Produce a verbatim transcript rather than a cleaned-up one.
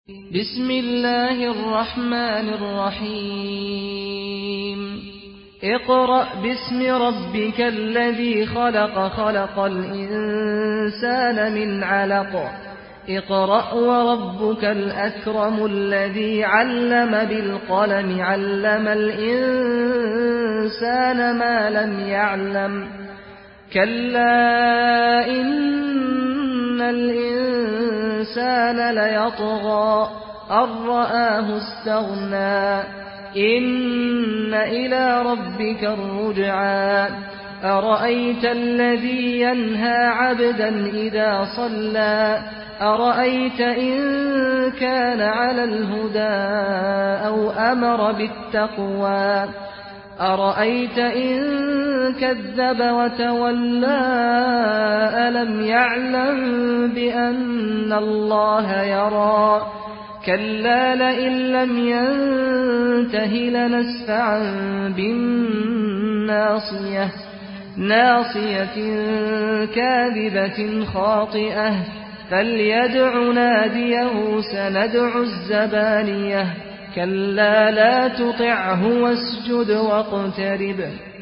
بسم الله الرحمن الرحيم اقرأ باسم ربك الذي خلق خلق الإنسان من علق اقرأ وربك الأكرم الذي علم بالقلم علم الإنسان ما لم يعلم كلا إن الإنسان ليطغى أن رآه استغنى إن إلى ربك الرجعى أرأيت الذي ينهى عبدا إذا صلى أرأيت إن كان على الهدى أو أمر بالتقوى أرأيت إن كذب وتولى ألم يعلم بأن الله يرى كلا لئن لم ينته لنسفعا بالناصية ناصية كاذبة خاطئة فليدع ناديه سندع الزبانية كلا لا تطعه واسجد واقترب